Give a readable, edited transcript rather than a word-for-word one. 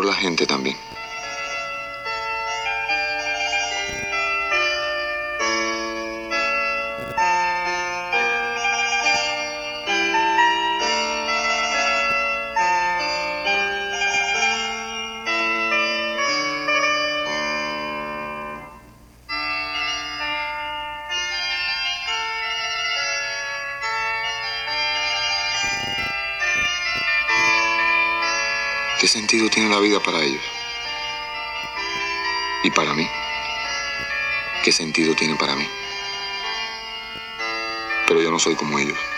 por la gente también. ¿Qué sentido tiene la vida para ellos? ¿Y para mí? ¿Qué sentido tiene para mí? Pero yo no soy como ellos.